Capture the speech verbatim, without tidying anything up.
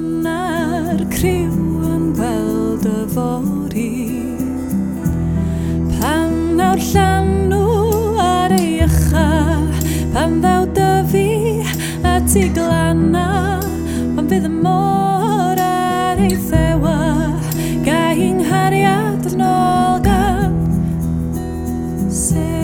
Ffon ar criw yn gweld y fori. Pan nawr llanw ar ei ycha, pan ddaw dyfu at ei glanna, pan fydd y môr ar ei thewa, gai nghariad yn ôl gan se.